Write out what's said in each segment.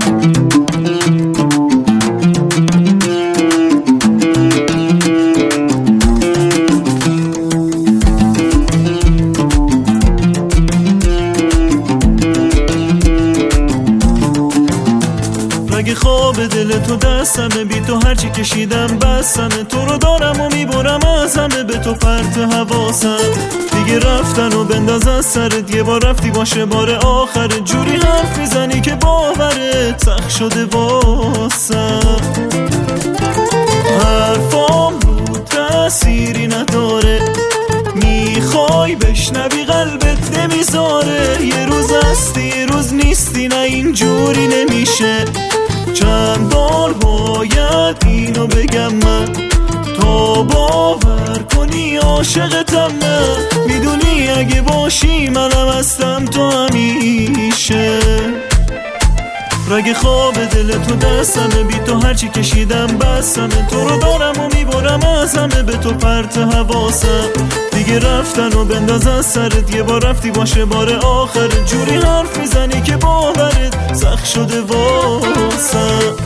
اگه خواب دل تو دستمه، بی تو هرچی کشیدم بسمه. تو رو دارم و میبرم از همه، به تو پرت حواسم. دیگه رفتن و بنداز از سرت، یه بار رفتی باشه بار آخره. جوری حرف میزنی که باورت سخت شده واسم. حرفام رو تأثیری نداره، میخوای بشنوی قلبت نمیذاره. یه روز هستی یه روز نیستی، نه اینجوری نمیشه. چند بار باید اینو بگم من تا باور کنی عاشقتم؟ نه میدونی اگه باشی منم هستم تو همیشه. رگ خواب دل تو دستمه، بی تو هرچی کشیدم بسمه. تو رو دارم و میبرم از همه، به تو پرت حواسم. دیگه رفتن و بنداز از سرت، یه بار رفتی باشه بار آخر. جوری حرف میزنی که باورت سخت شده واسم.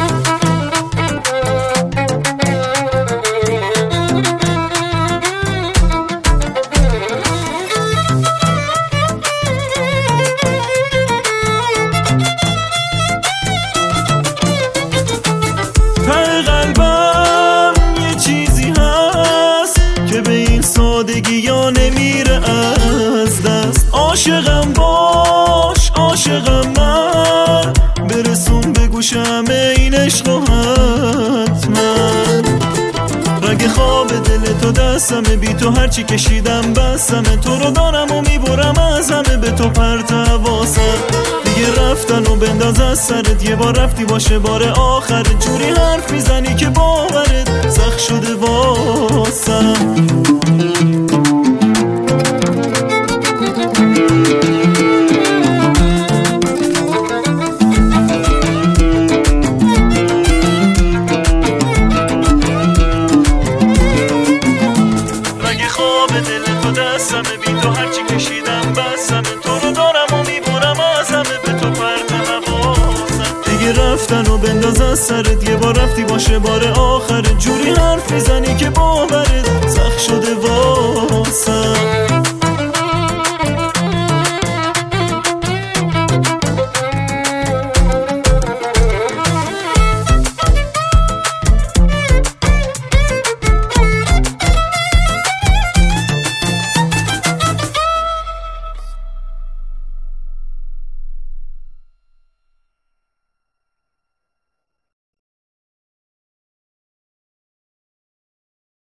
قلبم یه چیزی هست که به این سادگی یا نمیره از دست. عاشقم باش عاشقم من، برسون به گوشم این عشق و حتما. رگ خواب دل تو دستمه، بی تو هرچی کشیدم بسمه. تو رو دارم و میبرم از همه، به تو پرت حواسم. دیگه رفتن و بنداز از سرت، یه بار رفتی باشه بار آخر. جوری حرف میزنی که باورت سخت شده واسم. رگ خواب دل تو دستمه، بی تو هرچی کشیدم بسمه. تو رو دارم و میبرم از همه، به تو پرت حواسم. دیگه رفتن و بنداز از سرت، یه بار رفتی باشه بار آخر. جوری حرف میزنی که باورت سخت شده واسم.